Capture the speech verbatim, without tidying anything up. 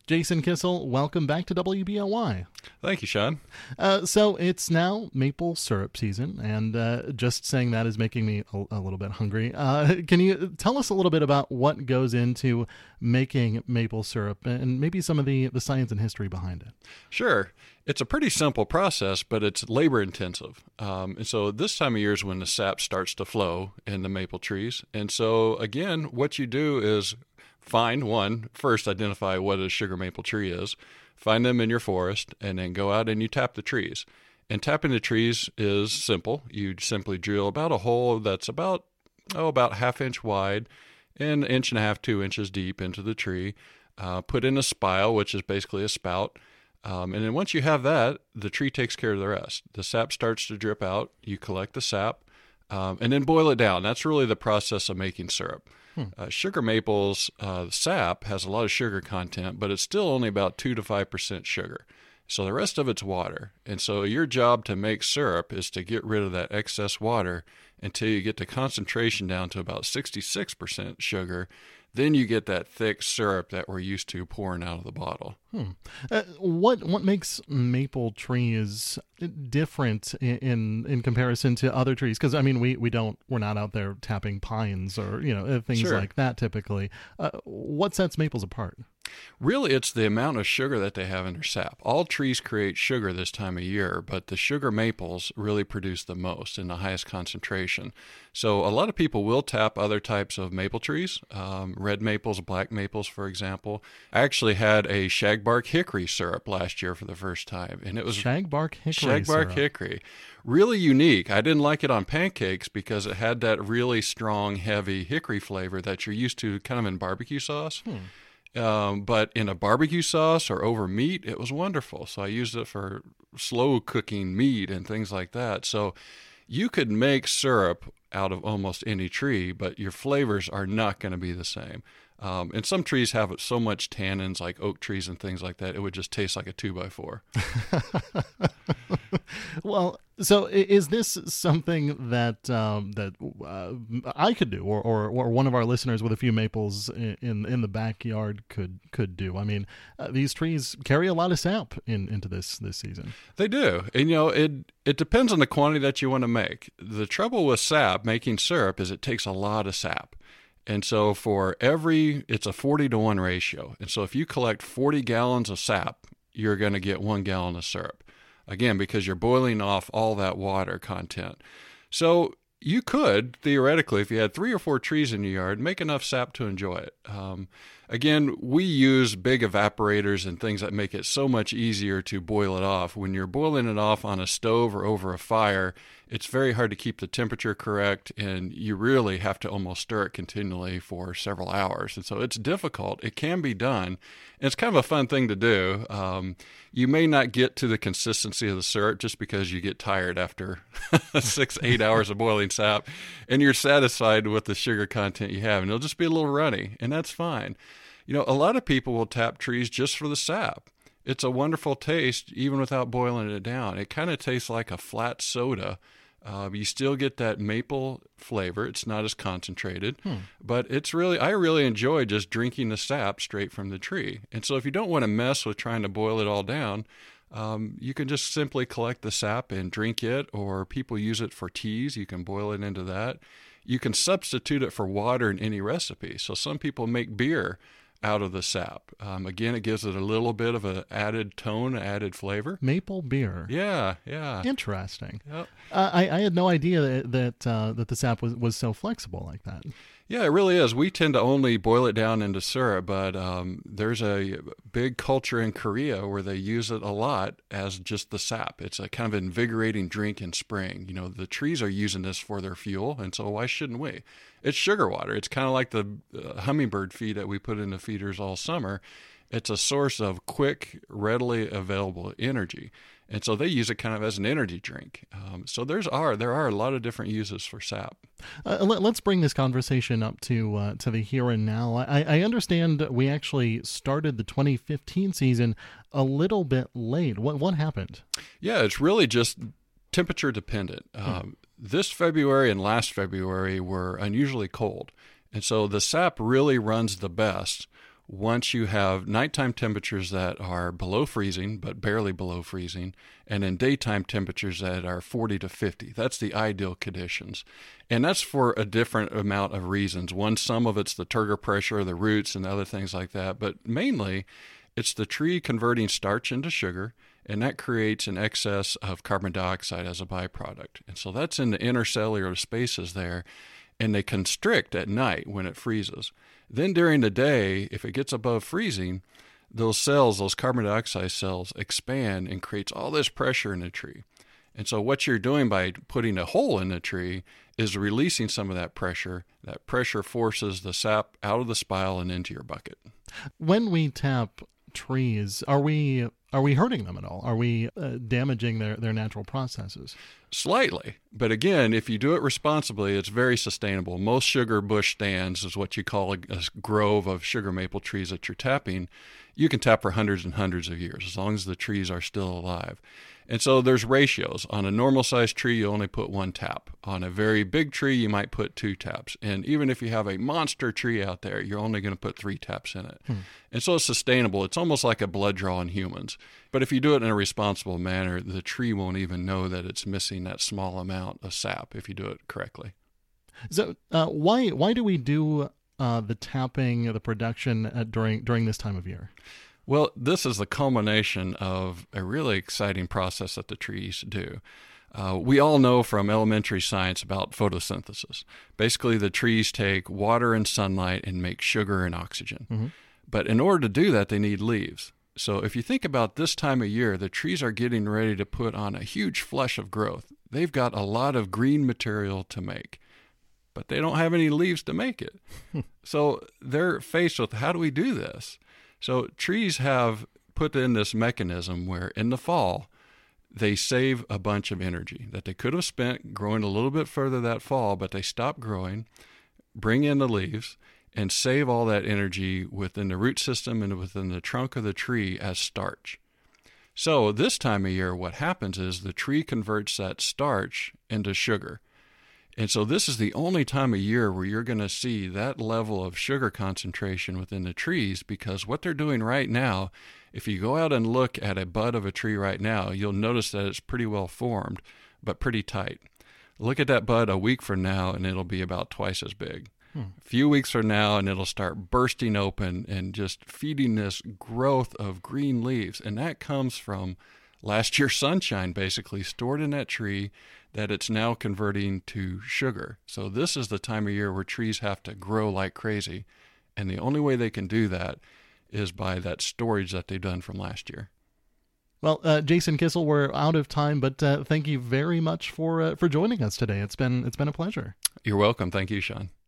Jason Kissel, welcome back to W B L Y. Thank you, Sean. Uh, so it's now maple syrup season, and uh, just saying that is making me a, a little bit hungry. Uh, can you tell us a little bit about what goes into making maple syrup and maybe some of the, the science and history behind it? Sure. It's a pretty simple process, but it's labor intensive. Um, and so this time of year is when the sap starts to flow in the maple trees. And so, again, what you do is find one, first identify what a sugar maple tree is, find them in your forest, and then go out and you tap the trees. And tapping the trees is simple. You simply drill about a hole that's about, oh, about half inch wide and an inch and a half, two inches deep into the tree. Uh, put in a spile, which is basically a spout. Um, and then once you have that, the tree takes care of the rest. The sap starts to drip out. You collect the sap, um, and then boil it down. That's really the process of making syrup. Hmm. Uh, sugar maples, uh, sap has a lot of sugar content, but it's still only about two to five percent sugar. So the rest of it's water. And so your job to make syrup is to get rid of that excess water until you get the concentration down to about sixty-six percent sugar. Then you get that thick syrup that we're used to pouring out of the bottle. Hmm. Uh, what what makes maple trees different in in, in comparison to other trees? Because I mean, we, we don't we're not out there tapping pines or you know things Sure. like that typically. Uh, what sets maples apart? Really, it's the amount of sugar that they have in their sap. All trees create sugar this time of year, but the sugar maples really produce the most and the highest concentration. So a lot of people will tap other types of maple trees, um, red maples, black maples, for example. I actually had a shagbark hickory syrup last year for the first time, and it was shagbark hickory shagbark syrup. hickory. Really unique. I didn't like it on pancakes because it had that really strong, heavy hickory flavor that you're used to kind of in barbecue sauce. Hmm. Um, but in a barbecue sauce or over meat, it was wonderful. So I used it for slow cooking meat and things like that. So you could make syrup out of almost any tree, but your flavors are not going to be the same. Um, and some trees have so much tannins, like oak trees and things like that, it would just taste like a two by four. Well, so i- is this something that um, that uh, I could do, or, or or one of our listeners with a few maples in in, in the backyard could could do? I mean, uh, these trees carry a lot of sap in, into this this season. They do. And, you know, it it depends on the quantity that you want to make. The trouble with sap, making syrup, is it takes a lot of sap. And so for every, it's a forty to one ratio. And so if you collect forty gallons of sap, you're going to get one gallon of syrup. Again, because you're boiling off all that water content. So you could, theoretically, if you had three or four trees in your yard, make enough sap to enjoy it. Um, again, we use big evaporators and things that make it so much easier to boil it off. When you're boiling it off on a stove or over a fire, it's very hard to keep the temperature correct, and you really have to almost stir it continually for several hours. And so it's difficult. It can be done. And it's kind of a fun thing to do. Um, you may not get to the consistency of the syrup just because you get tired after six, eight hours of boiling sap, and you're satisfied with the sugar content you have, and it'll just be a little runny, and that's fine. You know, a lot of people will tap trees just for the sap. It's a wonderful taste, even without boiling it down. It kind of tastes like a flat soda. Uh, you still get that maple flavor. It's not as concentrated, hmm. but it's really, I really enjoy just drinking the sap straight from the tree. And so if you don't want to mess with trying to boil it all down, um, you can just simply collect the sap and drink it, or people use it for teas. You can boil it into that. You can substitute it for water in any recipe. So some people make beer out of the sap. Um, again, it gives it a little bit of an added tone, added flavor. Maple beer. Yeah, yeah. Interesting. Yep. Uh, I, I had no idea that that, uh, that the sap was, was so flexible like that. Yeah, it really is. We tend to only boil it down into syrup, but um, there's a big culture in Korea where they use it a lot as just the sap. It's a kind of invigorating drink in spring. You know, the trees are using this for their fuel, and so why shouldn't we? It's sugar water. It's kind of like the uh, hummingbird feed that we put into feeders all summer. It's a source of quick, readily available energy. And so they use it kind of as an energy drink. Um, so there's are there are a lot of different uses for sap. Uh, let, let's bring this conversation up to uh, to the here and now. I, I understand we actually started the twenty fifteen season a little bit late. What what happened? Yeah, it's really just temperature dependent. Um, hmm. This February and last February were unusually cold. And so the sap really runs the best once you have nighttime temperatures that are below freezing, but barely below freezing, and then daytime temperatures that are forty to fifty. That's the ideal conditions. And that's for a different amount of reasons. One, some of it's the turgor pressure, the roots, and other things like that. But mainly, it's the tree converting starch into sugar, and that creates an excess of carbon dioxide as a byproduct. And so that's in the intercellular spaces there, and they constrict at night when it freezes. Then during the day, if it gets above freezing, those cells, those carbon dioxide cells, expand and creates all this pressure in the tree. And so what you're doing by putting a hole in the tree is releasing some of that pressure. That pressure forces the sap out of the spile and into your bucket. When we tap trees, are we are we hurting them at all? Are we uh, damaging their, their natural processes? Slightly. But again, if you do it responsibly, it's very sustainable. Most sugar bush stands is what you call a, a grove of sugar maple trees that you're tapping. You can tap for hundreds and hundreds of years as long as the trees are still alive. And so there's ratios. On a normal sized tree, you only put one tap. On a very big tree, you might put two taps. And even if you have a monster tree out there, you're only going to put three taps in it. Hmm. And so it's sustainable. It's almost like a blood draw in humans. But if you do it in a responsible manner, the tree won't even know that it's missing that small amount of sap if you do it correctly. So uh, why why do we do uh, the tapping, the production uh, during during this time of year? Well, this is the culmination of a really exciting process that the trees do. Uh, we all know from elementary science about photosynthesis. Basically, the trees take water and sunlight and make sugar and oxygen. Mm-hmm. But in order to do that, they need leaves. So if you think about this time of year, the trees are getting ready to put on a huge flush of growth. They've got a lot of green material to make, but they don't have any leaves to make it. So they're faced with, how do we do this? So trees have put in this mechanism where in the fall, they save a bunch of energy that they could have spent growing a little bit further that fall, but they stop growing, bring in the leaves, and save all that energy within the root system and within the trunk of the tree as starch. So this time of year, what happens is the tree converts that starch into sugar. And so this is the only time of year where you're going to see that level of sugar concentration within the trees, because what they're doing right now, if you go out and look at a bud of a tree right now, you'll notice that it's pretty well formed, but pretty tight. Look at that bud a week from now, and it'll be about twice as big. Hmm. A few weeks from now, and it'll start bursting open and just feeding this growth of green leaves. And that comes from last year's sunshine, basically stored in that tree, that it's now converting to sugar. So this is the time of year where trees have to grow like crazy. And the only way they can do that is by that storage that they've done from last year. Well, uh, Jason Kissel, we're out of time, but uh, thank you very much for uh, for joining us today. It's been it's been a pleasure. You're welcome. Thank you, Sean.